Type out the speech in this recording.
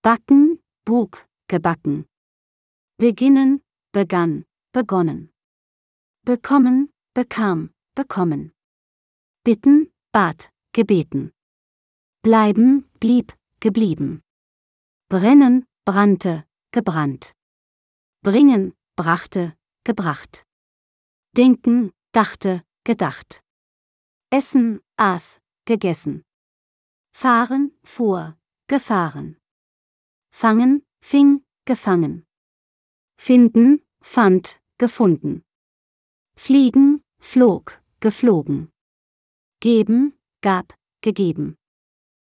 Backen, Bug, gebacken. Beginnen, begann, begonnen. Bekommen, bekam, bekommen. Bitten, bat, gebeten. Bleiben, blieb, geblieben. Brennen, brannte, gebrannt. Bringen, brachte, gebracht. Denken, dachte, gedacht. Essen, aß, gegessen. Fahren, fuhr, gefahren. Fangen, fing, gefangen. Finden, fand, gefunden. Fliegen, flog, geflogen. Geben, gab, gegeben.